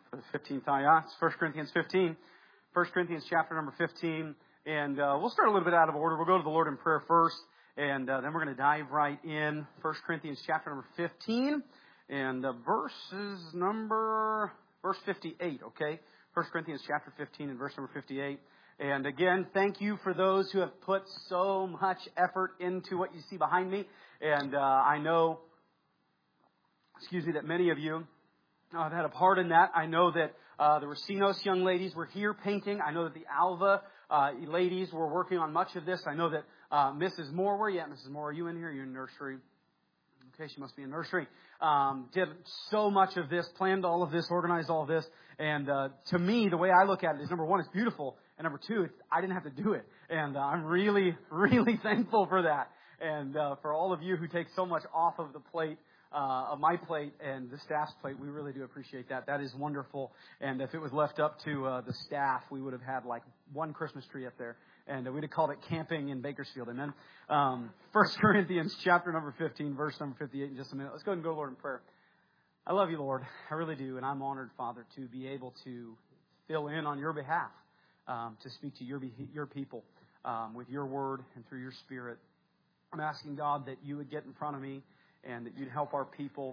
For the 15th time, yeah, it's 1 Corinthians 15. 1 Corinthians chapter number 15. And we'll start a little bit out of order. We'll go to the Lord in prayer first, and then we're going to dive right in. 1 Corinthians chapter number 15, and verse 58, okay? 1 Corinthians chapter 15 and verse number 58. And again, thank you for those who have put so much effort into what you see behind me. And I know, that many of you have had a part in that. I know that the Racinos young ladies were here painting. I know that the Alva ladies were working on much of this. I know that Mrs. Moore, where are you at, Mrs. Moore? Are you in here? You're in nursery. Okay, she must be in nursery. Did so much of this, planned all of this, organized all of this. And to me, the way I look at it is, number one, it's beautiful. And number two, I didn't have to do it. And I'm really, really thankful for that. And for all of you who take so much off of the plate, of my plate and the staff's plate, we really do appreciate that. That is wonderful. And if it was left up to the staff, we would have had like one Christmas tree up there. And we'd have called it camping in Bakersfield. Amen. 1 Corinthians chapter number 15, verse number 58 in just a minute. Let's go ahead and go to Lord in prayer. I love you, Lord. I really do. And I'm honored, Father, to be able to fill in on your behalf, to speak to your people with your word and through your spirit. I'm asking, God, that you would get in front of me and that you'd help our people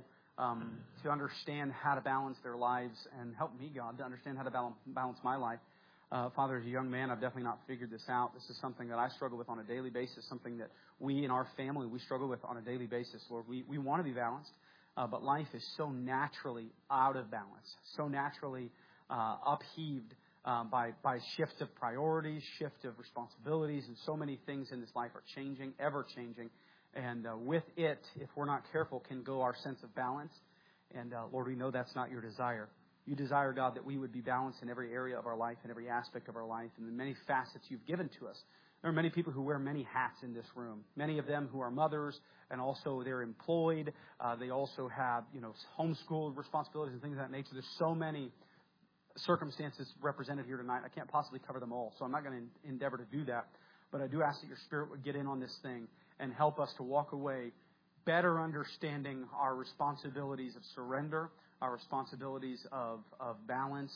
to understand how to balance their lives, and help me, God, to understand how to balance my life. Father, as a young man, I've definitely not figured this out. This is something that I struggle with on a daily basis, something that we in our family, we struggle with on a daily basis. Lord, we want to be balanced, but life is so naturally out of balance, so naturally upheaved by shift of priorities, shift of responsibilities, and so many things in this life are changing, ever changing. And with it, if we're not careful, can go our sense of balance. And Lord, we know that's not your desire. You desire, God, that we would be balanced in every area of our life, in every aspect of our life, and the many facets you've given to us. There are many people who wear many hats in this room. Many of them who are mothers, and also they're employed. They also have, homeschool responsibilities and things of that nature. There's so many circumstances represented here tonight. I can't possibly cover them all, so I'm not going to endeavor to do that. But I do ask that your Spirit would get in on this thing and help us to walk away better understanding our responsibilities of surrender, our responsibilities of balance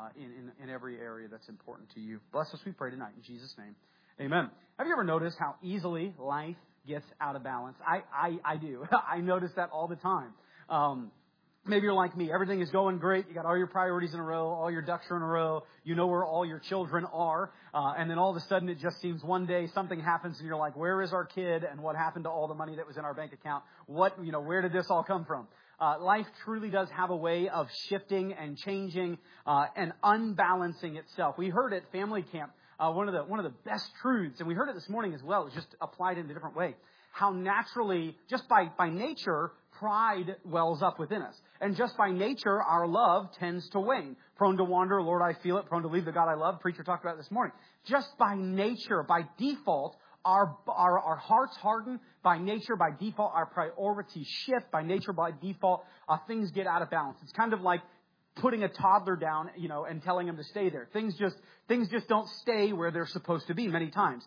in every area that's important to you. Bless us, we pray tonight, in Jesus' name. Amen. Have you ever noticed how easily life gets out of balance? I do. I notice that all the time. Maybe you're like me. Everything is going great. You got all your priorities in a row. All your ducks are in a row. You know where all your children are. And then all of a sudden it just seems one day something happens and you're like, where is our kid? And what happened to all the money that was in our bank account? Where did this all come from? Life truly does have a way of shifting and changing and unbalancing itself. We heard at family camp one of the best truths, and we heard it this morning as well. It's just applied in a different way. How naturally, just by nature, pride wells up within us. And just by nature, our love tends to wane. Prone to wander, Lord, I feel it. Prone to leave the God I love. Preacher talked about it this morning. Just by nature, by default, our hearts harden. By nature, by default, our priorities shift. By nature, by default, things get out of balance. It's kind of like putting a toddler down, and telling him to stay there. Things just don't stay where they're supposed to be many times.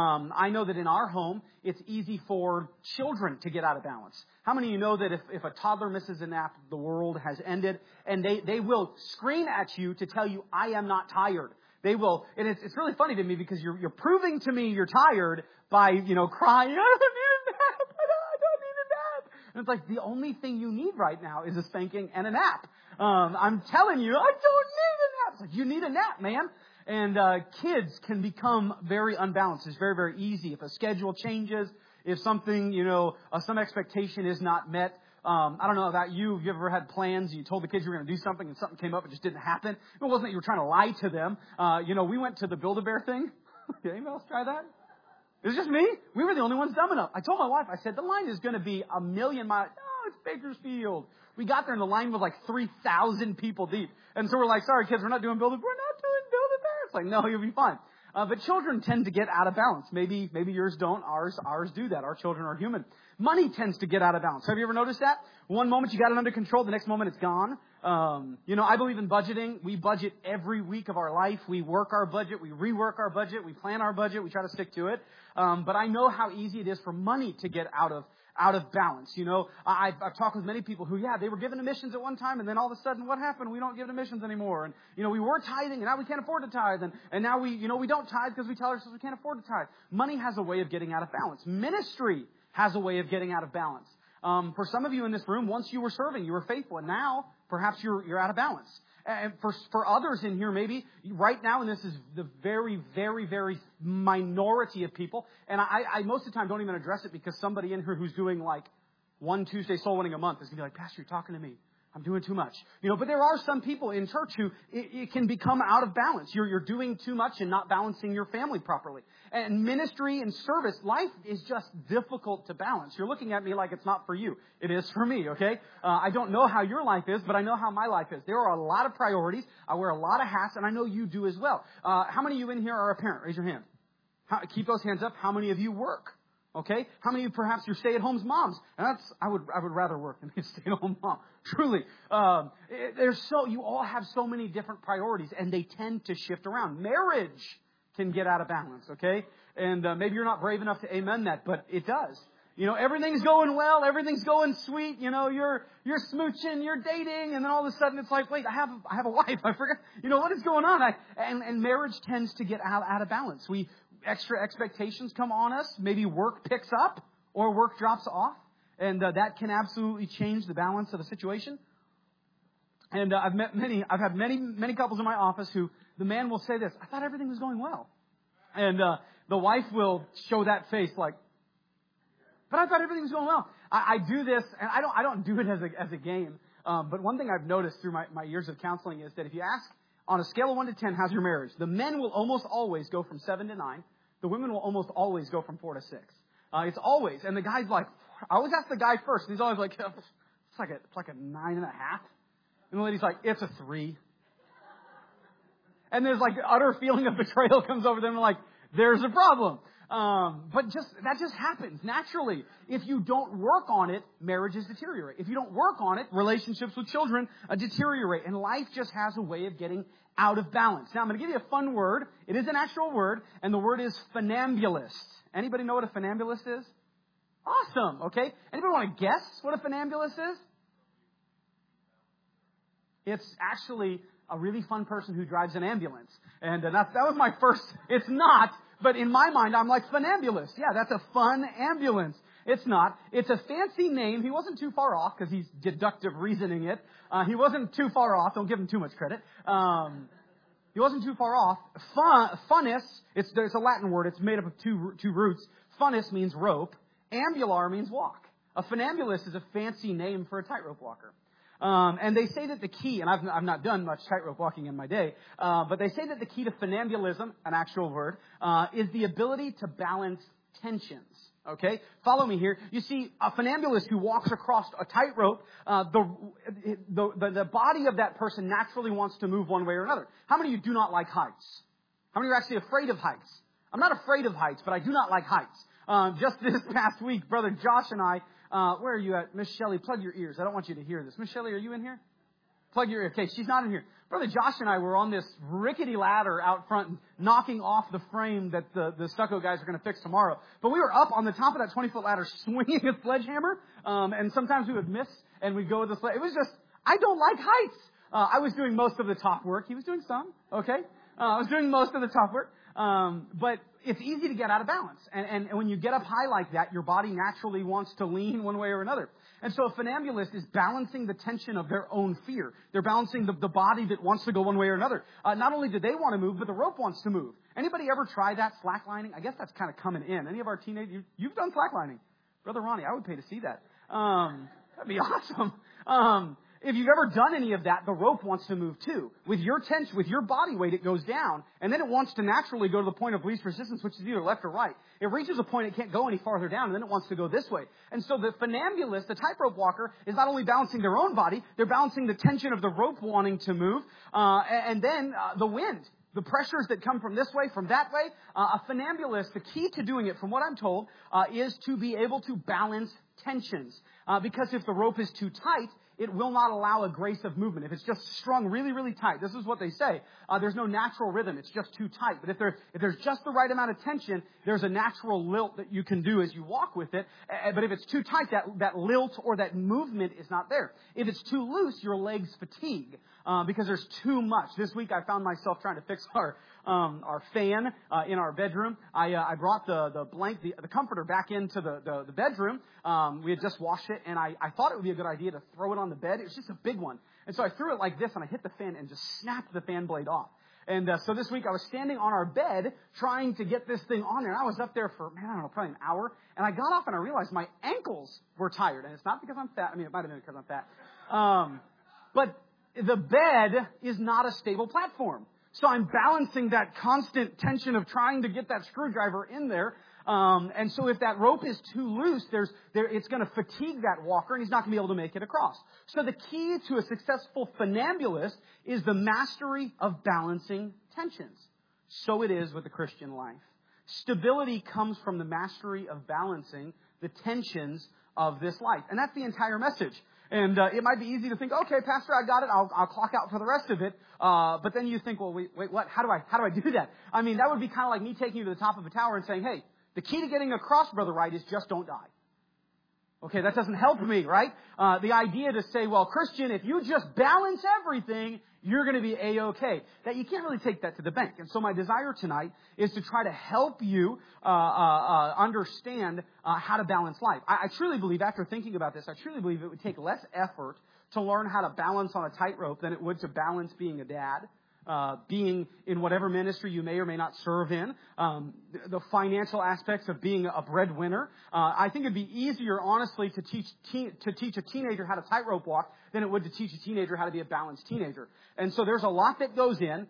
I know that in our home, it's easy for children to get out of balance. How many of you know that if a toddler misses a nap, the world has ended? And they will scream at you to tell you, I am not tired. They will, and it's really funny to me because you're proving to me you're tired by, crying, I don't need a nap, I don't need a nap. And it's like, the only thing you need right now is a spanking and a nap. I'm telling you, I don't need a nap. It's like, you need a nap, man. And kids can become very unbalanced. It's very, very easy. If a schedule changes, if something, some expectation is not met. I don't know about you. Have you ever had plans? You told the kids you were going to do something and something came up and just didn't happen. It wasn't that you were trying to lie to them. We went to the Build-A-Bear thing. Did anyone else try that? It was just me. We were the only ones dumb enough. I told my wife, I said, the line is going to be 1,000,000 miles. No, it's Bakersfield. We got there and the line was like 3,000 people deep. And so we're like, sorry, kids, we're not doing Build-A-Bear. We're not doing Build-A-Bear. It's like, no, you'll be fine. But children tend to get out of balance. Maybe yours don't. Ours do that. Our children are human. Money tends to get out of balance. Have you ever noticed that? One moment you got it under control, the next moment it's gone. I believe in budgeting. We budget every week of our life. We work our budget. We rework our budget. We plan our budget. We try to stick to it. But I know how easy it is for money to get out out of balance. You know, I've talked with many people who, they were given to missions at one time, and then all of a sudden, what happened? We don't give to missions anymore. And, you know, we were tithing, and now we can't afford to tithe. And now we don't tithe because we tell ourselves we can't afford to tithe. Money has a way of getting out of balance. Ministry has a way of getting out of balance. For some of you in this room, once you were serving, you were faithful, and now perhaps you're out of balance. And for others in here, maybe right now, and this is the very, very, very minority of people, and I most of the time don't even address it because somebody in here who's doing like one Tuesday soul winning a month is going to be like, Pastor, you're talking to me. I'm doing too much. You know, but there are some people in church who it can become out of balance. You're doing too much and not balancing your family properly. And ministry and service, life is just difficult to balance. You're looking at me like it's not for you. It is for me, okay? I don't know how your life is, but I know how my life is. There are a lot of priorities. I wear a lot of hats, and I know you do as well. How many of you in here are a parent? Raise your hand. Keep those hands up. How many of you work? Okay? How many of you perhaps you're stay-at-home moms? And I would rather work than be a stay-at-home mom. Truly. You all have so many different priorities, and they tend to shift around. Marriage can get out of balance, okay? And maybe you're not brave enough to amen that, but it does. You know, everything's going well, everything's going sweet, you know, you're smooching, you're dating, and then all of a sudden it's like, wait, I have a wife, I forgot, you know, what is going on? And marriage tends to get out of balance. Extra expectations come on us. Maybe work picks up or work drops off. And that can absolutely change the balance of the situation. And I've had many couples in my office who the man will say this, I thought everything was going well. And the wife will show that face like, but I thought everything was going well. I do this, and I don't do it as a game. But one thing I've noticed through my years of counseling is that if you ask on a scale of 1 to 10, how's your marriage? The men will almost always go from 7 to 9. The women will almost always go from 4 to 6. It's always. And the guy's like, I always ask the guy first. And he's always like, it's like a 9.5. And the lady's like, it's a 3. And there's like utter feeling of betrayal comes over them. Like, there's a problem. But that just happens naturally. If you don't work on it, marriages deteriorate. If you don't work on it, relationships with children deteriorate. And life just has a way of getting out of balance. Now, I'm going to give you a fun word. It is an actual word, and the word is funambulist. Anybody know what a funambulist is? Awesome, okay. Anybody want to guess what a funambulist is? It's actually a really fun person who drives an ambulance. And that was my first, it's not, but in my mind, I'm like, funambulist. Yeah, that's a fun ambulance. It's not. It's a fancy name. He wasn't too far off because he's deductive reasoning it. He wasn't too far off. Don't give him too much credit. He wasn't too far off. Funnus, it's a Latin word. It's made up of two roots. Funnus means rope. Ambular means walk. A funambulist is a fancy name for a tightrope walker. And they say that the key, and I've not done much tightrope walking in my day, but they say that the key to funambulism, an actual word, is the ability to balance tensions. Okay? Follow me here. You see, a funambulist who walks across a tightrope, the body of that person naturally wants to move one way or another. How many of you do not like heights? How many are actually afraid of heights? I'm not afraid of heights, but I do not like heights. Just this past week, Brother Josh and I, where are you at? Miss Shelley, plug your ears. I don't want you to hear this. Miss Shelley, are you in here? Plug your ear. Okay, she's not in here. Brother Josh and I were on this rickety ladder out front, knocking off the frame that the stucco guys are going to fix tomorrow. But we were up on the top of that 20-foot ladder swinging a sledgehammer, and sometimes we would miss, and we'd go with the sledge. It was just, I don't like heights. I was doing most of the top work. He was doing some, okay? I was doing most of the top work. But it's easy to get out of balance. And when you get up high like that, your body naturally wants to lean one way or another. And so a funambulist is balancing the tension of their own fear. They're balancing the body that wants to go one way or another. Not only do they want to move, but the rope wants to move. Anybody ever try that slacklining? I guess that's kind of coming in. Any of our teenagers, you've done slacklining. Brother Ronnie, I would pay to see that. That'd be awesome. If you've ever done any of that, the rope wants to move too. With your tension, with your body weight, it goes down, and then it wants to naturally go to the point of least resistance, which is either left or right. It reaches a point it can't go any farther down, and then it wants to go this way. And so the funambulist, the tightrope walker, is not only balancing their own body, they're balancing the tension of the rope wanting to move, and then the wind. The pressures that come from this way, from that way. A funambulist, the key to doing it, from what I'm told, is to be able to balance tensions. Because if the rope is too tight, it will not allow a grace of movement. If it's just strung really, really tight, this is what they say. There's no natural rhythm. It's just too tight. But if there's just the right amount of tension, there's a natural lilt that you can do as you walk with it. But if it's too tight, that lilt or that movement is not there. If it's too loose, your legs fatigue because there's too much. This week I found myself trying to fix our fan in our bedroom. I brought the comforter back into the bedroom. We had just washed it, and I thought it would be a good idea to throw it on the bed. It was just a big one. And so I threw it like this, and I hit the fan and just snapped the fan blade off. And so this week I was standing on our bed trying to get this thing on there. And I was up there for, I don't know, probably an hour. And I got off and I realized my ankles were tired. And it's not because I'm fat. I mean, it might have been because I'm fat. But the bed is not a stable platform. So I'm balancing that constant tension of trying to get that screwdriver in there. And so if that rope is too loose, it's going to fatigue that walker and he's not going to be able to make it across. So the key to a successful funambulist is the mastery of balancing tensions. So it is with the Christian life. Stability comes from the mastery of balancing the tensions of this life. And that's the entire message. And it might be easy to think, okay, Pastor, I got it. I'll clock out for the rest of it. But then you think, well, wait, what? How do I do that? I mean, that would be kind of like me taking you to the top of a tower and saying, hey, the key to getting across, Brother Wright, is just don't die. Okay, that doesn't help me, right? The idea to say, well, Christian, if you just balance everything, you're going to be A-okay. That you can't really take that to the bank. And so my desire tonight is to try to help you understand how to balance life. I truly believe, after thinking about this, I truly believe it would take less effort to learn how to balance on a tightrope than it would to balance being a dad. Being in whatever ministry you may or may not serve in, the financial aspects of being a breadwinner. I think it'd be easier, honestly, to teach a teenager how to tightrope walk than it would to teach a teenager how to be a balanced teenager. And so there's a lot that goes in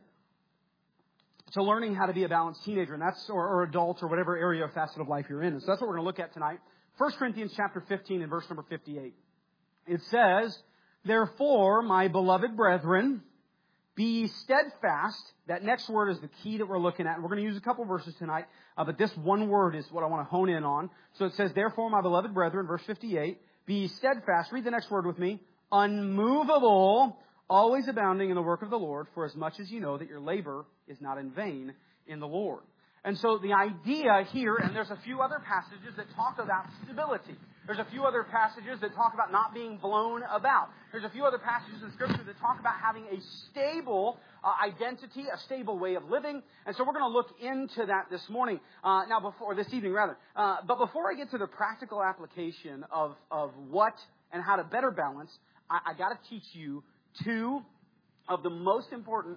to learning how to be a balanced teenager, and that's or adult or whatever area or facet of life you're in. And so that's what we're going to look at tonight. 1 Corinthians chapter 15 and verse number 58. It says, "Therefore, my beloved brethren, be ye steadfast." That next word is the key that we're looking at. And we're going to use a couple verses tonight, but this one word is what I want to hone in on. So it says, "Therefore, my beloved brethren," verse 58, "be ye steadfast." Read the next word with me. "Unmovable, always abounding in the work of the Lord, for as much as you know that your labor is not in vain in the Lord." And so the idea here, and there's a few other passages that talk about stability. There's a few other passages that talk about not being blown about. There's a few other passages in Scripture that talk about having a stable identity, a stable way of living. And so we're going to look into that this morning, this evening rather. But before I get to the practical application of what and how to better balance, I got to teach you two of the most important,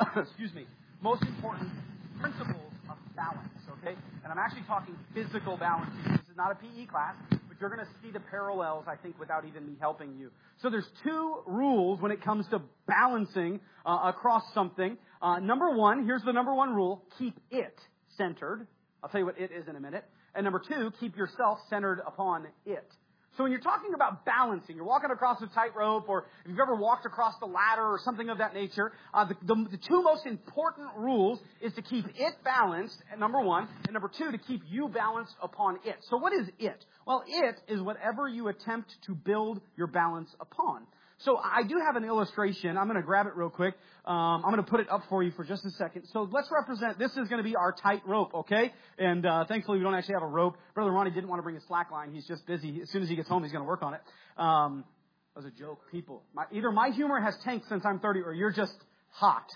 most important principles of balance, okay? And I'm actually talking physical balance. This is not a PE class, but you're going to see the parallels, I think, without even me helping you. So there's two rules when it comes to balancing across something. Number one, here's the number one rule: keep it centered. I'll tell you what it is in a minute. And number two, keep yourself centered upon it. So when you're talking about balancing, you're walking across a tightrope, or if you've ever walked across the ladder or something of that nature, the two most important rules is to keep it balanced, number one, and number two, to keep you balanced upon it. So what is it? Well, it is whatever you attempt to build your balance upon. So I do have an illustration. I'm going to grab it real quick. I'm going to put it up for you for just a second. So let's represent, this is going to be our tight rope, okay? And thankfully we don't actually have a rope. Brother Ronnie didn't want to bring a slack line. He's just busy. As soon as he gets home, he's going to work on it. That was a joke, people. Either my humor has tanked since I'm 30 or you're just hot.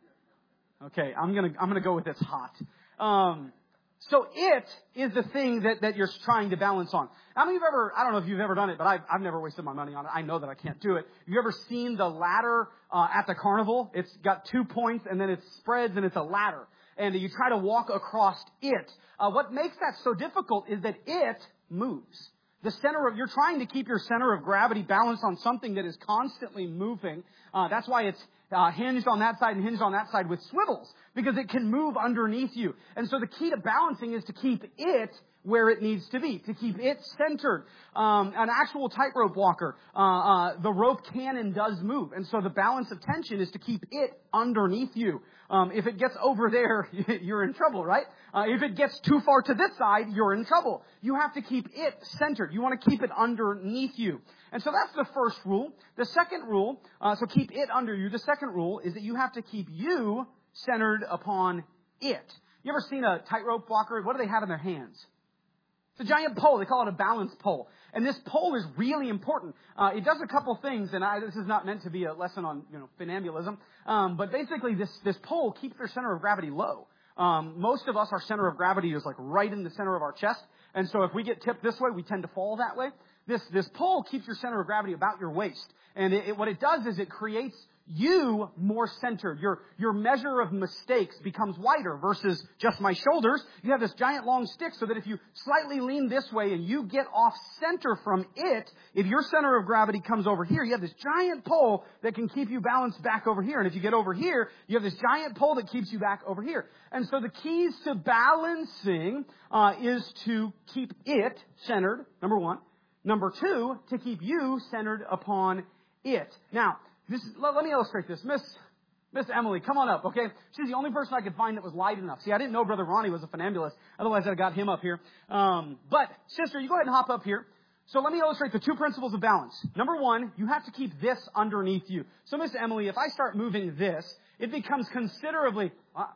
Okay, I'm going to go with it's hot. So it is the thing that you're trying to balance on. How many of you ever, I don't know if you've ever done it, but I've never wasted my money on it. I know that I can't do it. Have you ever seen the ladder at the carnival? It's got 2 points and then it spreads and it's a ladder. And you try to walk across it. What makes that so difficult is that it moves. You're trying to keep your center of gravity balanced on something that is constantly moving. That's why it's hinged on that side and hinged on that side with swivels, because it can move underneath you. And so the key to balancing is to keep it where it needs to be, to keep it centered. An actual tightrope walker, the rope can and does move. And so the balance of tension is to keep it underneath you. If it gets over there, you're in trouble, right? If it gets too far to this side, you're in trouble. You have to keep it centered. You want to keep it underneath you. And so that's the first rule. The second rule, so keep it under you. The second rule is that you have to keep you centered upon it. You ever seen a tightrope walker? What do they have in their hands? It's a giant pole. They call it a balance pole. And this pole is really important. It does a couple things, and this is not meant to be a lesson on, funambulism. But basically, this pole keeps their center of gravity low. Most of us, our center of gravity is like right in the center of our chest. And so if we get tipped this way, we tend to fall that way. This pole keeps your center of gravity about your waist. And what it does is it creates you more centered. Your measure of mistakes becomes wider versus just my shoulders. You have this giant long stick so that if you slightly lean this way and you get off center from it, if your center of gravity comes over here, you have this giant pole that can keep you balanced back over here. And if you get over here, you have this giant pole that keeps you back over here. And so the keys to balancing is to keep it centered, number one. Number two, to keep you centered upon it. Now, let me illustrate this. Miss Emily, come on up, okay? She's the only person I could find that was light enough. See, I didn't know Brother Ronnie was a funambulist. Otherwise, I'd have got him up here. But, sister, you go ahead and hop up here. So let me illustrate the two principles of balance. Number one, you have to keep this underneath you. So, Miss Emily, if I start moving this, it becomes considerably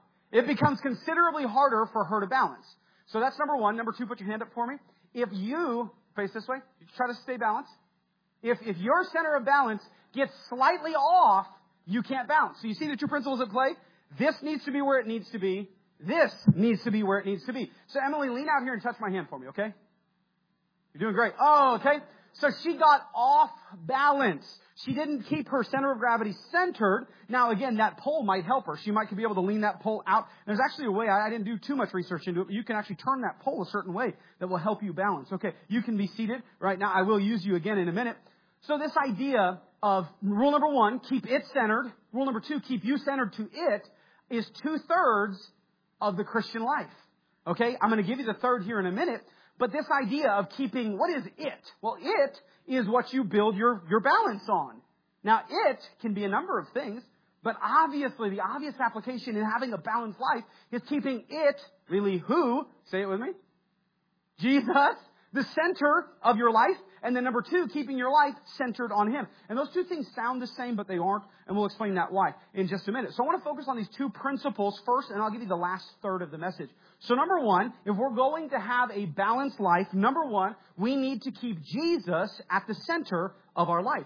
harder for her to balance. So that's number one. Number two, put your hand up for me. If you face this way, you try to stay balanced. If your center of balance gets slightly off, you can't balance. So you see the two principles at play? This needs to be where it needs to be. This needs to be where it needs to be. So Emily, lean out here and touch my hand for me, okay? You're doing great. Oh, okay. So she got off balance. She didn't keep her center of gravity centered. Now, again, that pole might help her. She might be able to lean that pole out. There's actually a way, I didn't do too much research into it, but you can actually turn that pole a certain way that will help you balance. Okay, you can be seated right now. I will use you again in a minute. So this idea of rule number one, keep it centered. Rule number two, keep you centered to it, is 2/3 of the Christian life. Okay, I'm going to give you the third here in a minute. But this idea of keeping, what is it? Well, it is what you build your balance on. Now, it can be a number of things, but obviously the obvious application in having a balanced life is keeping it, really who? Say it with me. Jesus, the center of your life. And then number two, keeping your life centered on Him. And those two things sound the same, but they aren't. And we'll explain that why in just a minute. So I want to focus on these two principles first, and I'll give you the last third of the message. So number one, if we're going to have a balanced life, number one, we need to keep Jesus at the center of our life.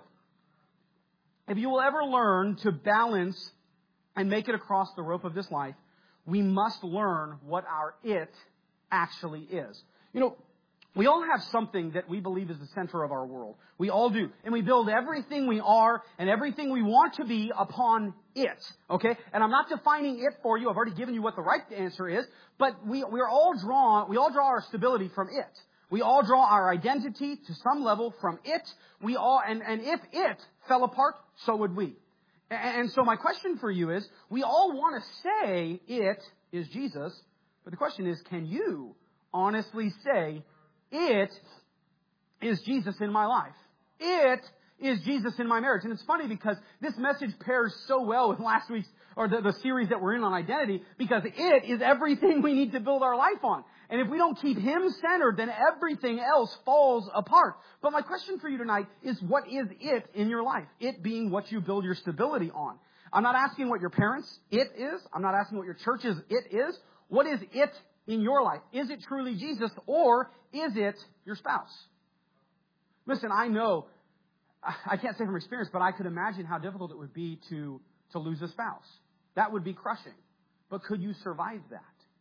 If you will ever learn to balance and make it across the rope of this life, we must learn what our it actually is. We all have something that we believe is the center of our world. We all do. And we build everything we are and everything we want to be upon it. Okay? And I'm not defining it for you. I've already given you what the right answer is. But we all draw our stability from it. We all draw our identity to some level from it. And if it fell apart, so would we. And so my question for you is, we all want to say it is Jesus. But the question is, can you honestly say, it is Jesus in my life? It is Jesus in my marriage. And it's funny because this message pairs so well with last week's, or the series that we're in on identity, because it is everything we need to build our life on. And if we don't keep Him centered, then everything else falls apart. But my question for you tonight is, what is it in your life? It being what you build your stability on. I'm not asking what your parents' it is. I'm not asking what your church's it is. What is it in your life? Is it truly Jesus, or is it your spouse? Listen, I know, I can't say from experience, but I could imagine how difficult it would be to lose a spouse. That would be crushing. But could you survive that?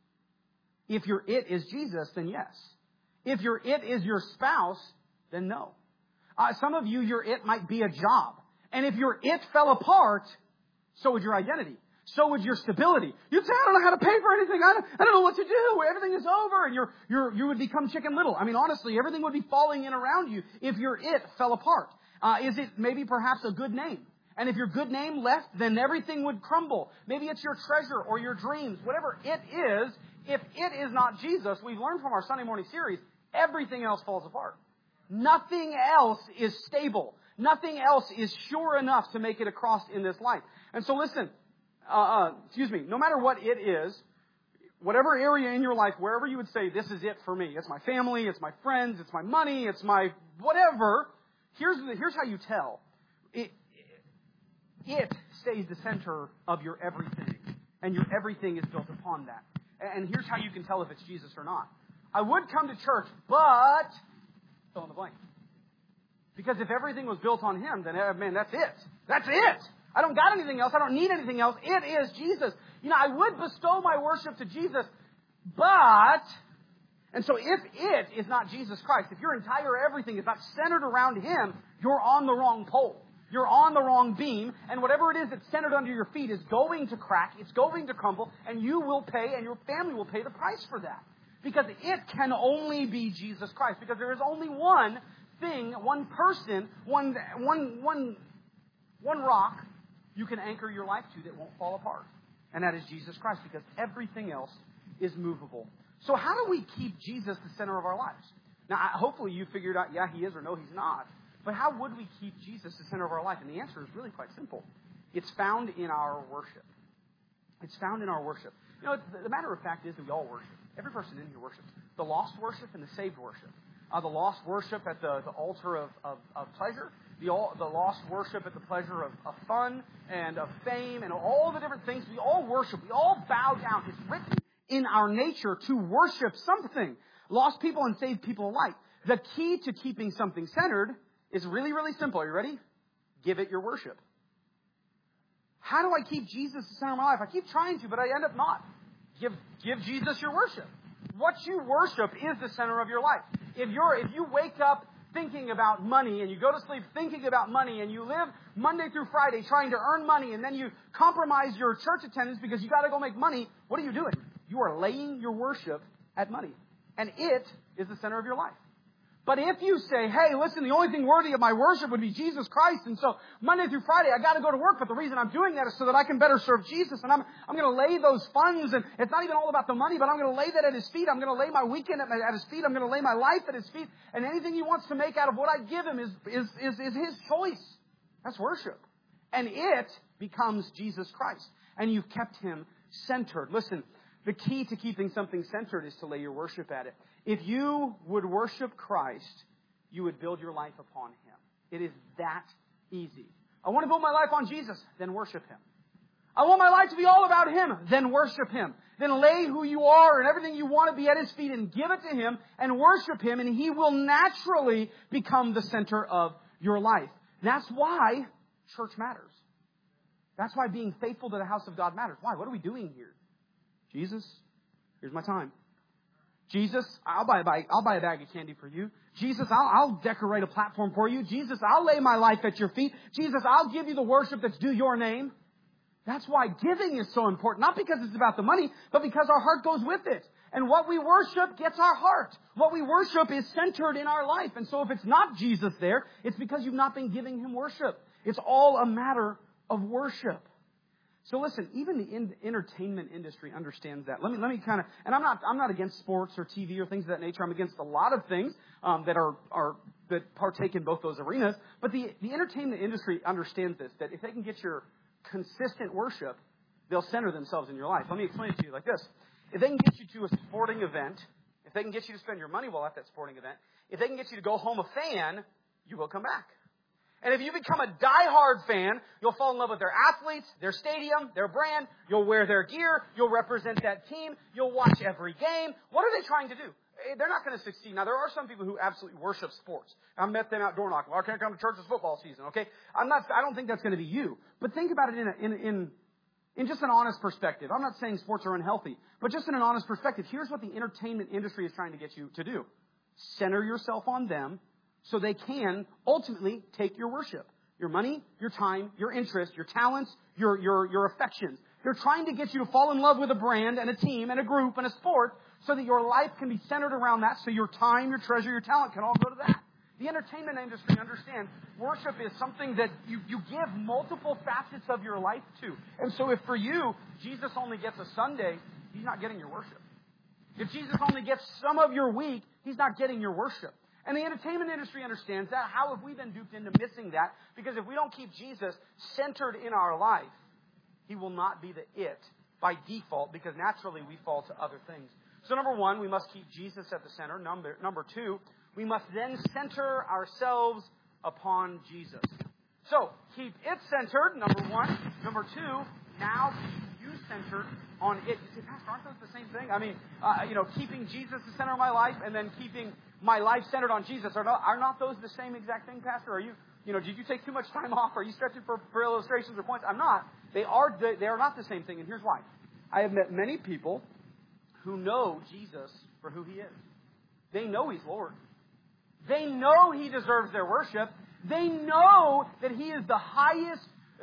If your it is Jesus, then yes. If your it is your spouse, then no. Some of you, your it might be a job. And if your it fell apart, so would your identity. So would your stability. You'd say, I don't know how to pay for anything. I don't know what to do. Everything is over. And you would become Chicken Little. I mean, honestly, everything would be falling in around you if your it fell apart. Is it maybe perhaps a good name? And if your good name left, then everything would crumble. Maybe it's your treasure or your dreams. Whatever it is, if it is not Jesus, we've learned from our Sunday morning series, everything else falls apart. Nothing else is stable. Nothing else is sure enough to make it across in this life. And so listen, no matter what it is, whatever area in your life, wherever you would say, this is it for me. It's my family, it's my friends, it's my money, it's my whatever. Here's how you tell. It stays the center of your everything. And your everything is built upon that. And here's how you can tell if it's Jesus or not. I would come to church, but fill in the blank. Because if everything was built on Him, then, man, that's it. That's it. I don't got anything else. I don't need anything else. It is Jesus. I would bestow my worship to Jesus, but... And so if it is not Jesus Christ, if your entire everything is not centered around Him, you're on the wrong pole. You're on the wrong beam, and whatever it is that's centered under your feet is going to crack, it's going to crumble, and you will pay, and your family will pay the price for that. Because it can only be Jesus Christ. Because there is only one thing, one person, one rock you can anchor your life to that won't fall apart. And that is Jesus Christ, because everything else is movable. So how do we keep Jesus the center of our lives? Now, hopefully you figured out, yeah, He is, or no, He's not. But how would we keep Jesus the center of our life? And the answer is really quite simple. It's found in our worship. It's found in our worship. The matter of fact is that we all worship. Every person in here worships. The lost worship and the saved worship. The lost worship at the altar of pleasure. The lost worship at the pleasure of fun and of fame and all the different things. We all worship. We all bow down. It's written in our nature to worship something. Lost people and saved people alike. The key to keeping something centered is really, really simple. Are you ready? Give it your worship. How do I keep Jesus the center of my life? I keep trying to, but I end up not. Give Jesus your worship. What you worship is the center of your life. If you wake up thinking about money and you go to sleep thinking about money and you live Monday through Friday trying to earn money and then you compromise your church attendance because you got to go make money, what are you doing? You are laying your worship at money. And it is the center of your life. But if you say, hey, listen, the only thing worthy of my worship would be Jesus Christ, and so Monday through Friday I got to go to work, but the reason I'm doing that is so that I can better serve Jesus, and I'm going to lay those funds, and it's not even all about the money, but I'm going to lay that at His feet. I'm going to lay my weekend at His feet. I'm going to lay my life at His feet, and anything He wants to make out of what I give Him is His choice. That's worship. And it becomes Jesus Christ. And you've kept Him centered. Listen, the key to keeping something centered is to lay your worship at it. If you would worship Christ, you would build your life upon Him. It is that easy. I want to build my life on Jesus, then worship Him. I want my life to be all about Him, then worship Him. Then lay who you are and everything you want to be at His feet and give it to Him and worship Him, and He will naturally become the center of your life. That's why church matters. That's why being faithful to the house of God matters. Why? What are we doing here? Jesus, here's my time. Jesus, I'll buy a bag of candy for you. Jesus, I'll decorate a platform for you. Jesus, I'll lay my life at your feet. Jesus, I'll give you the worship that's due your name. That's why giving is so important. Not because it's about the money, but because our heart goes with it. And what we worship gets our heart. What we worship is centered in our life. And so if it's not Jesus there, it's because you've not been giving Him worship. It's all a matter of worship. So listen, even the entertainment industry understands that. Let me kind of, and I'm not against sports or TV or things of that nature. I'm against a lot of things that partake in both those arenas. But the entertainment industry understands this, that if they can get your consistent worship, they'll center themselves in your life. Let me explain it to you like this. If they can get you to a sporting event, if they can get you to spend your money while at that sporting event, if they can get you to go home a fan, you will come back. And if you become a diehard fan, you'll fall in love with their athletes, their stadium, their brand. You'll wear their gear. You'll represent that team. You'll watch every game. What are they trying to do? They're not going to succeed. Now, there are some people who absolutely worship sports. I met them out door knocking. Well, I can't come to church this football season, okay? I don't think that's going to be you. But think about it in just an honest perspective. I'm not saying sports are unhealthy, but just in an honest perspective, here's what the entertainment industry is trying to get you to do. Center yourself on them, so they can ultimately take your worship, your money, your time, your interest, your talents, your affections. They're trying to get you to fall in love with a brand and a team and a group and a sport so that your life can be centered around that, so your time, your treasure, your talent can all go to that. The entertainment industry understands worship is something that you give multiple facets of your life to. And so if for you, Jesus only gets a Sunday, He's not getting your worship. If Jesus only gets some of your week, He's not getting your worship. And the entertainment industry understands that. How have we been duped into missing that? Because if we don't keep Jesus centered in our life, He will not be the it by default, because naturally we fall to other things. So number one, we must keep Jesus at the center. Number two, we must then center ourselves upon Jesus. So, keep it centered, number one. Number two, now keep you centered on it. You say, Pastor, aren't those the same thing? I mean, keeping Jesus the center of my life and then keeping my life centered on Jesus. Are not those the same exact thing, Pastor? Are you, did you take too much time off? Are you stretching for illustrations or points? I'm not. They are not the same thing, and here's why. I have met many people who know Jesus for who He is. They know He's Lord. They know He deserves their worship. They know that He is the highest.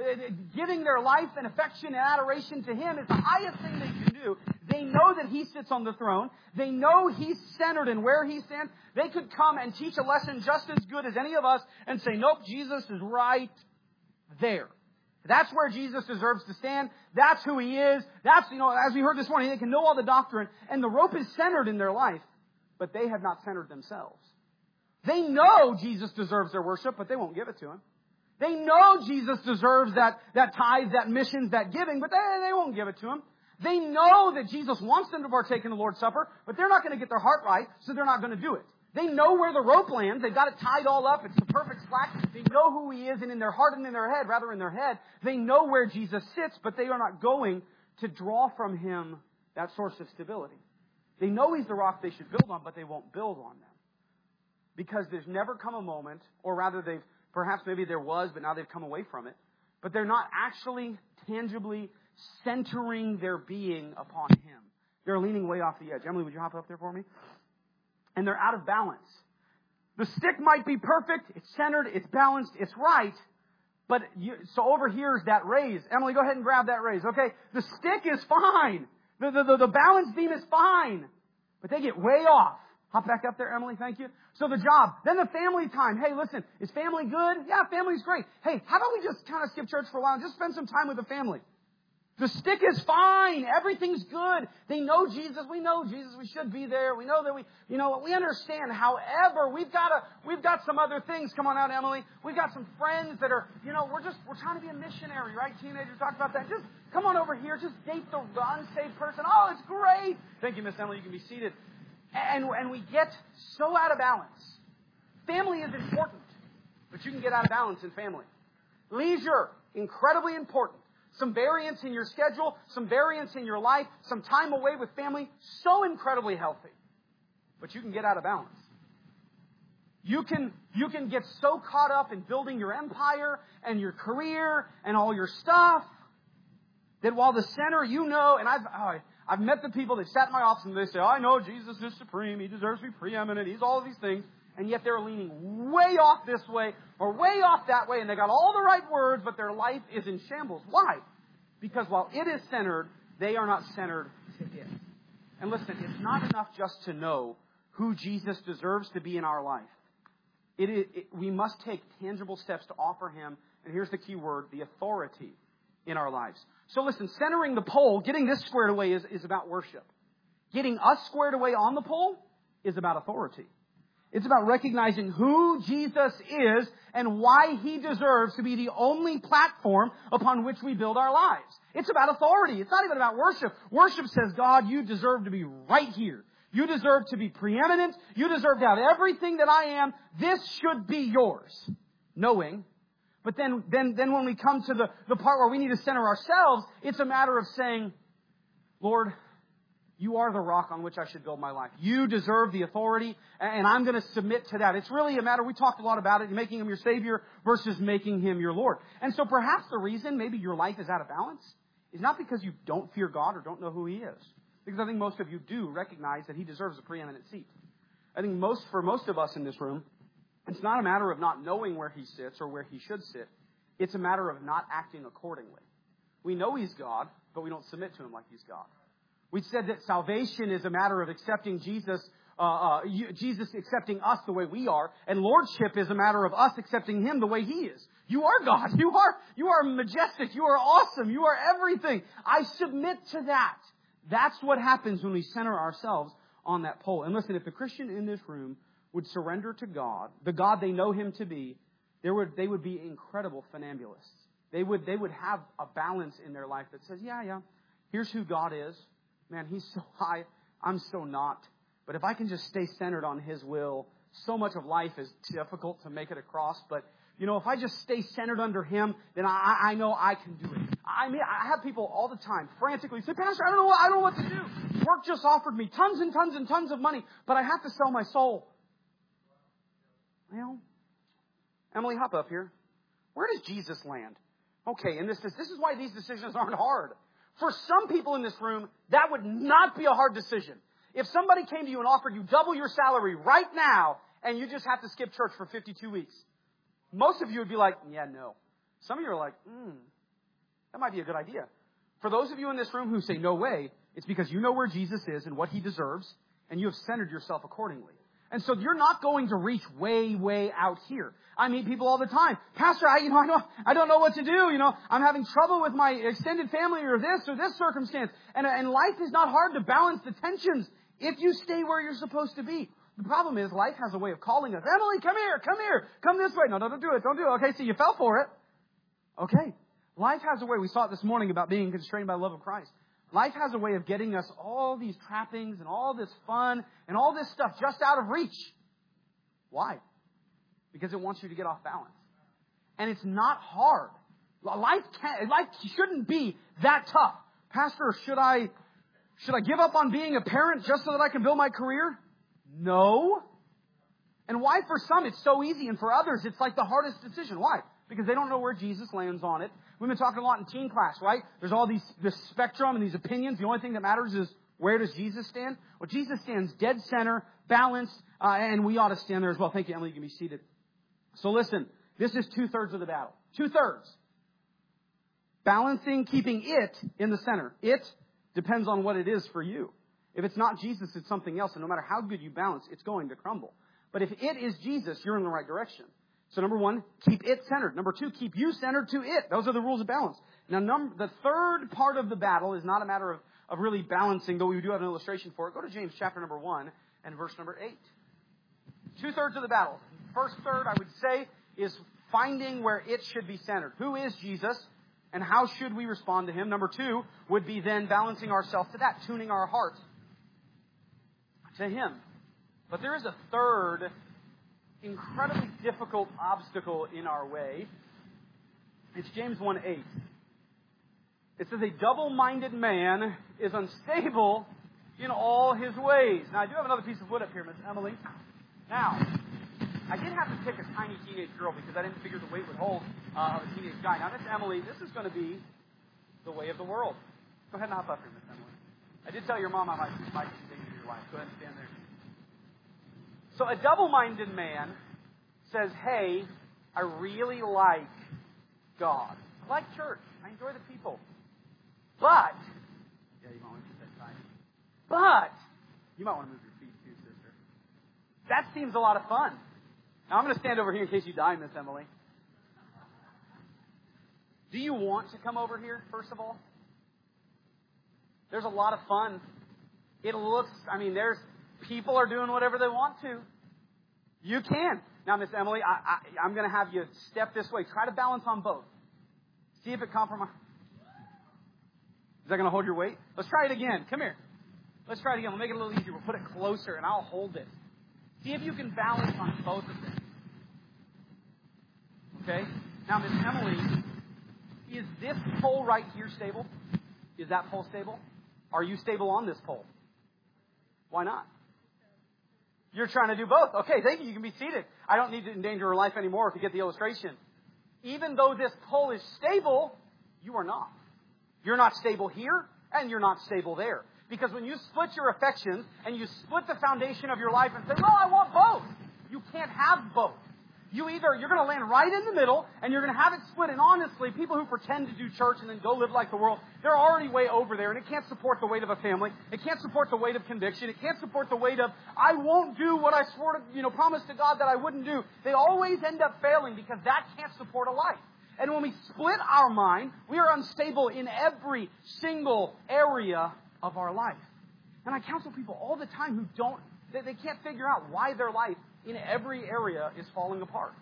Giving their life and affection and adoration to Him is the highest thing they can do. They know that He sits on the throne. They know He's centered in where He stands. They could come and teach a lesson just as good as any of us and say, nope, Jesus is right there. That's where Jesus deserves to stand. That's who He is. That's, as we heard this morning, they can know all the doctrine. And the rope is centered in their life. But they have not centered themselves. They know Jesus deserves their worship, but they won't give it to Him. They know Jesus deserves that tithe, that missions, that giving, but they won't give it to Him. They know that Jesus wants them to partake in the Lord's Supper, but they're not going to get their heart right, so they're not going to do it. They know where the rope lands. They've got it tied all up. It's the perfect slack. They know who He is, and in their heart and in their head, rather in their head, they know where Jesus sits, but they are not going to draw from Him that source of stability. They know He's the rock they should build on, but they won't build on them. Because there's never come a moment, or rather perhaps maybe there was, but now they've come away from it. But they're not actually tangibly centering their being upon Him. They're leaning way off the edge. Emily, would you hop up there for me? And they're out of balance. The stick might be perfect. It's centered. It's balanced. It's right. But so over here is that raise. Emily, go ahead and grab that raise. Okay? The stick is fine. The balance beam is fine. But they get way off. Hop back up there, Emily. Thank you. So the job. Then the family time. Hey, listen, is family good? Yeah, family's great. Hey, how about we just kind of skip church for a while and just spend some time with the family? The stick is fine. Everything's good. They know Jesus. We know Jesus. We should be there. We know that we understand. However, we've got some other things. Come on out, Emily. We've got some friends that are, we're trying to be a missionary, right? Teenagers talk about that. Just come on over here. Just date the unsaved person. Oh, it's great. Thank you, Miss Emily. You can be seated. And we get so out of balance. Family is important, but you can get out of balance in family. Leisure, incredibly important. Some variance in your schedule, some variance in your life, some time away with family, so incredibly healthy. But you can get out of balance. You can get so caught up in building your empire and your career and all your stuff that while the center, and I've met the people that sat in my office and they say, I know Jesus is supreme. He deserves to be preeminent. He's all of these things. And yet they're leaning way off this way or way off that way. And they got all the right words, but their life is in shambles. Why? Because while it is centered, they are not centered to it. And listen, it's not enough just to know who Jesus deserves to be in our life. We must take tangible steps to offer Him, and here's the key word, the authority in our lives. So listen, centering the pole, getting this squared away is about worship. Getting us squared away on the pole is about authority. It's about recognizing who Jesus is and why He deserves to be the only platform upon which we build our lives. It's about authority. It's not even about worship. Worship says, God, you deserve to be right here. You deserve to be preeminent. You deserve to have everything that I am. This should be yours. Knowing. But then when we come to the part where we need to center ourselves, it's a matter of saying, Lord, you are the rock on which I should build my life. You deserve the authority, and I'm going to submit to that. It's really a matter, we talked a lot about it, making Him your Savior versus making Him your Lord. And so perhaps the reason maybe your life is out of balance is not because you don't fear God or don't know who He is. Because I think most of you do recognize that He deserves a preeminent seat. I think for most of us in this room, it's not a matter of not knowing where He sits or where He should sit. It's a matter of not acting accordingly. We know He's God, but we don't submit to Him like He's God. We said that salvation is a matter of accepting Jesus accepting us the way we are, and lordship is a matter of us accepting Him the way He is. You are God. You are majestic. You are awesome. You are everything. I submit to that. That's what happens when we center ourselves on that pole. And listen, if the Christian in this room would surrender to God, the God they know Him to be, they would be incredible funambulists. They would have a balance in their life that says, yeah, here's who God is. Man, He's so high, I'm so not. But if I can just stay centered on His will, so much of life is difficult to make it across. But, if I just stay centered under Him, then I know I can do it. I have people all the time frantically say, Pastor, I don't know what to do. Work just offered me tons and tons and tons of money, but I have to sell my soul. Emily, hop up here. Where does Jesus land? Okay, and this is why these decisions aren't hard. For some people in this room, that would not be a hard decision. If somebody came to you and offered you double your salary right now, and you just have to skip church for 52 weeks, most of you would be like, yeah, no. Some of you are like, that might be a good idea. For those of you in this room who say, no way, it's because you know where Jesus is and what He deserves, and you have centered yourself accordingly. And so you're not going to reach way, way out here. I meet people all the time. Pastor, I don't know what to do. I'm having trouble with my extended family or this circumstance. And life is not hard to balance the tensions if you stay where you're supposed to be. The problem is life has a way of calling us. Emily, come here, come this way. No, don't do it. Okay, so you fell for it. Okay. Life has a way. We saw it this morning about being constrained by the love of Christ. Life has a way of getting us all these trappings and all this fun and all this stuff just out of reach. Why? Because it wants you to get off balance. And it's not hard. Life shouldn't be that tough. Pastor, should I give up on being a parent just so that I can build my career? No. And why for some it's so easy and for others it's like the hardest decision. Why? Because they don't know where Jesus lands on it. We've been talking a lot in teen class, right? There's all this spectrum and these opinions. The only thing that matters is where does Jesus stand? Well, Jesus stands dead center, balanced, and we ought to stand there as well. Thank you, Emily. You can be seated. So listen, this is 2/3 of the battle. 2/3. Balancing, keeping it in the center. It depends on what it is for you. If it's not Jesus, it's something else. And no matter how good you balance, it's going to crumble. But if it is Jesus, you're in the right direction. So number one, keep it centered. Number two, keep you centered to it. Those are the rules of balance. Now, the third part of the battle is not a matter of really balancing, though we do have an illustration for it. Go to James chapter number 1 and verse number 8. 2/3 of the battle. First third, I would say, is finding where it should be centered. Who is Jesus, and how should we respond to Him? Number 2 would be then balancing ourselves to that, tuning our hearts to Him. But there is a third incredibly difficult obstacle in our way. It's James 1:8. It says, a double-minded man is unstable in all his ways. Now, I do have another piece of wood up here, Miss Emily. Now, I did have to pick a tiny teenage girl because I didn't figure the weight would hold of a teenage guy. Now, Miss Emily, this is going to be the way of the world. Go ahead and hop up here, Miss Emily. I did tell your mom I might endanger your life. Go ahead and stand there. So a double-minded man says, hey, I really like God. I like church. I enjoy the people. But, yeah, you might want to keep that tight. But, you might want to move your feet too, sister. That seems a lot of fun. Now, I'm going to stand over here in case you die, Miss Emily. Do you want to come over here, first of all? There's a lot of fun. There's people are doing whatever they want to. You can. Now, Miss Emily, I'm going to have you step this way. Try to balance on both. See if it compromises. Is that going to hold your weight? Let's try it again. Come here. Let's try it again. We'll make it a little easier. We'll put it closer, and I'll hold it. See if you can balance on both of them. Okay? Now, Miss Emily, is this pole right here stable? Is that pole stable? Are you stable on this pole? Why not? You're trying to do both. Okay, thank you. You can be seated. I don't need to endanger her life anymore to get the illustration. Even though this pole is stable, you are not. You're not stable here, and you're not stable there. Because when you split your affections, and you split the foundation of your life and say, well, I want both. You can't have both. You're going to land right in the middle, and you're going to have it split. And honestly, people who pretend to do church and then go live like the world, they're already way over there, and it can't support the weight of a family. It can't support the weight of conviction. It can't support the weight of, I won't do what I swore to, promised to God that I wouldn't do. They always end up failing because that can't support a life. And when we split our mind, we are unstable in every single area of our life. And I counsel people all the time who they can't figure out why their life in every area is falling apart.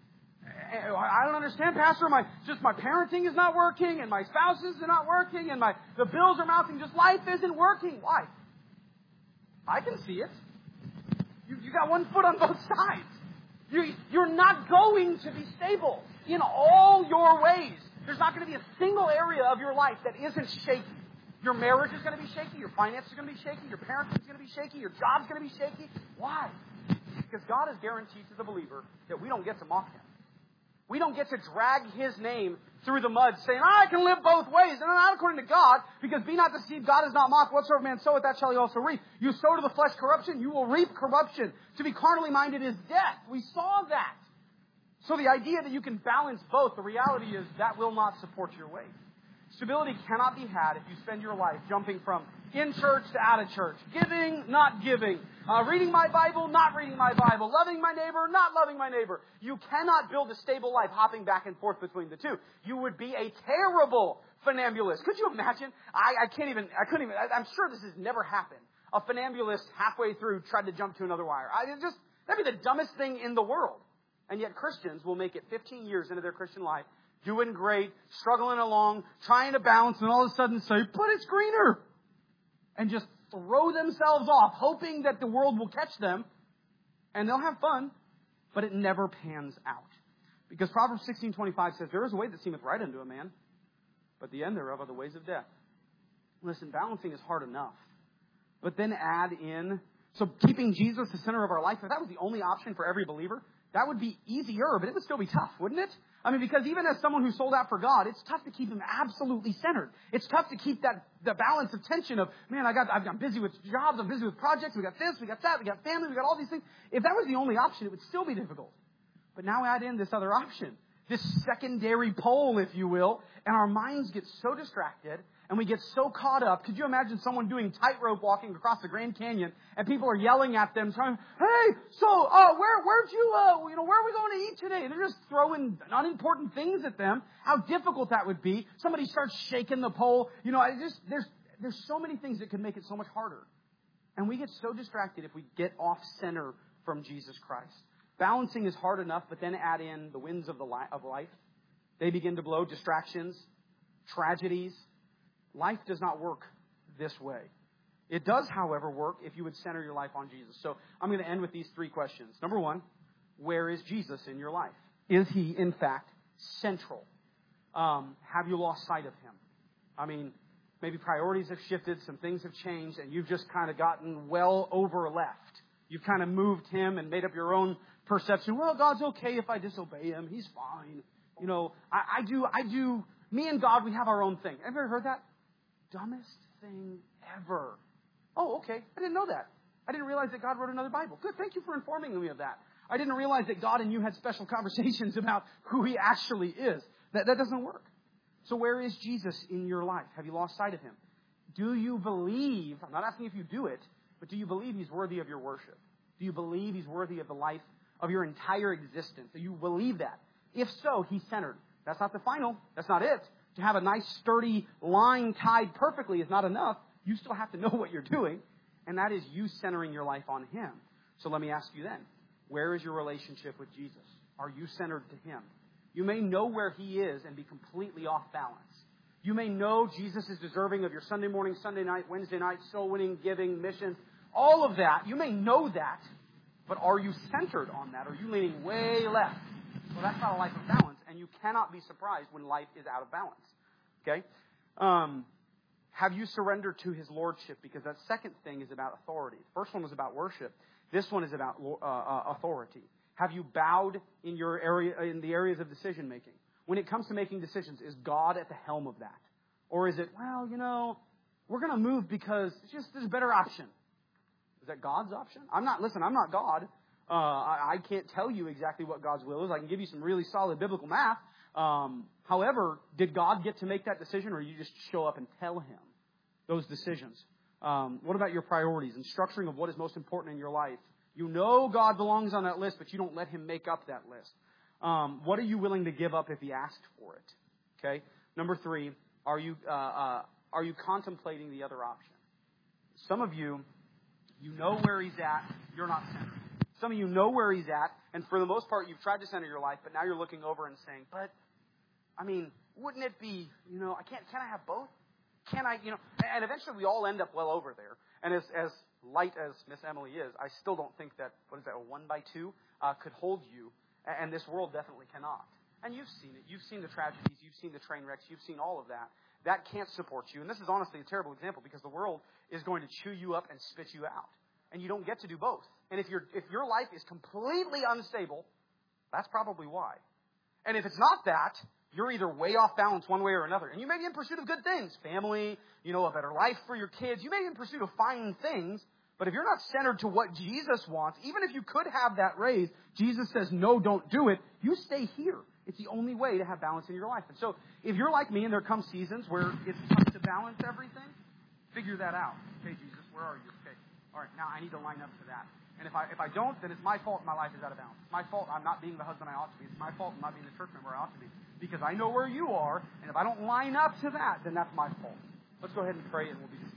I don't understand, Pastor. My parenting is not working, and my spouses are not working, and the bills are mounting. Just life isn't working. Why? I can see it. You got one foot on both sides. You're not going to be stable in all your ways. There's not going to be a single area of your life that isn't shaky. Your marriage is going to be shaky. Your finances are going to be shaky. Your parenting is going to be shaky. Your job's going to be shaky. Why? Because God has guaranteed to the believer that we don't get to mock Him. We don't get to drag His name through the mud saying, I can live both ways. And not according to God, because be not deceived, God is not mocked. Whatsoever man soweth, that shall he also reap. You sow to the flesh corruption, you will reap corruption. To be carnally minded is death. We saw that. So the idea that you can balance both, the reality is that will not support your way. Stability cannot be had if you spend your life jumping from in church to out of church. Giving, not giving. Reading my Bible, not reading my Bible. Loving my neighbor, not loving my neighbor. You cannot build a stable life hopping back and forth between the two. You would be a terrible funambulist. Could you imagine? I'm sure this has never happened. A funambulist halfway through tried to jump to another wire. That'd be the dumbest thing in the world. And yet Christians will make it 15 years into their Christian life, doing great, struggling along, trying to balance, and all of a sudden say, but it's greener. And just throw themselves off, hoping that the world will catch them, and they'll have fun, but it never pans out. Because Proverbs 16:25 says, there is a way that seemeth right unto a man, but the end thereof are the ways of death. Listen, balancing is hard enough. But then add in, so keeping Jesus the center of our life, if that was the only option for every believer, that would be easier, but it would still be tough, wouldn't it? I mean, because even as someone who sold out for God, it's tough to keep Him absolutely centered. It's tough to keep the balance of tension of, man, I'm busy with jobs, I'm busy with projects, we got this, we got that, we got family, we got all these things. If that was the only option, it would still be difficult. But now add in this other option, this secondary pole, if you will, and our minds get so distracted and we get so caught up. Could you imagine someone doing tightrope walking across the Grand Canyon and people are yelling at them, saying, hey, so where are we going to eat today? And they're just throwing unimportant things at them. How difficult that would be. Somebody starts shaking the pole. There's so many things that could make it so much harder. And we get so distracted if we get off center from Jesus Christ. Balancing is hard enough, but then add in the winds of life. They begin to blow, distractions, tragedies. Life does not work this way. It does, however, work if you would center your life on Jesus. So I'm going to end with these three questions. Number one, where is Jesus in your life? Is He, in fact, central? Have you lost sight of Him? I mean, maybe priorities have shifted, some things have changed, and you've just kind of gotten well over left. You've kind of moved Him and made up your own perception. Well, God's okay if I disobey Him. He's fine. I do. Me and God, we have our own thing. Have you ever heard that? Dumbest thing ever. Oh, okay. I didn't know that. I didn't realize that God wrote another Bible. Good. Thank you for informing me of that. I didn't realize that God and you had special conversations about who He actually is. That doesn't work. So where is Jesus in your life? Have you lost sight of Him? Do you believe, I'm not asking if you do it, but do you believe He's worthy of your worship? Do you believe He's worthy of the life of your entire existence? Do you believe that? If so, He's centered. That's not the final. That's not it. To have a nice, sturdy line tied perfectly is not enough. You still have to know what you're doing, and that is you centering your life on Him. So let me ask you then, where is your relationship with Jesus? Are you centered to Him? You may know where He is and be completely off balance. You may know Jesus is deserving of your Sunday morning, Sunday night, Wednesday night, soul winning, giving, missions, all of that. You may know that, but are you centered on that? Are you leaning way left? Well, that's not a life of balance, and you cannot be surprised when life is out of balance. Okay? Have you surrendered to His lordship? Because that second thing is about authority. The first one was about worship. This one is about authority. Have you bowed in your area, in the areas of decision making? When it comes to making decisions, is God at the helm of that? Or is it, we're going to move because there's a better option. Is that God's option? I'm not God. I can't tell you exactly what God's will is. I can give you some really solid biblical math. However, did God get to make that decision, or you just show up and tell Him those decisions? What about your priorities and structuring of what is most important in your life? You know God belongs on that list, but you don't let Him make up that list. What are you willing to give up if He asked for it? Okay. Number three, are you contemplating the other option? Some of you, you know where he's at, you're not centered. Some of you know where he's at, and for the most part, you've tried to center your life, but now you're looking over and saying, but, I mean, wouldn't it be, can I have both? Can I, and eventually we all end up well over there. And as light as Miss Emily is, I still don't think that, a 1x2 could hold you, and this world definitely cannot. And you've seen it. You've seen the tragedies. You've seen the train wrecks. You've seen all of that. That can't support you. And this is honestly a terrible example because the world is going to chew you up and spit you out. And you don't get to do both. And if your life is completely unstable, that's probably why. And if it's not that, you're either way off balance one way or another. And you may be in pursuit of good things. Family, a better life for your kids. You may be in pursuit of fine things. But if you're not centered to what Jesus wants, even if you could have that raise, Jesus says, no, don't do it. You stay here. It's the only way to have balance in your life. And so if you're like me and there come seasons where it's tough to balance everything, figure that out. Okay, Jesus, where are you? Okay. All right, now I need to line up to that. And if I don't, then it's my fault my life is out of balance. It's my fault I'm not being the husband I ought to be. It's my fault I'm not being the church member I ought to be. Because I know where you are, and if I don't line up to that, then that's my fault. Let's go ahead and pray, and we'll be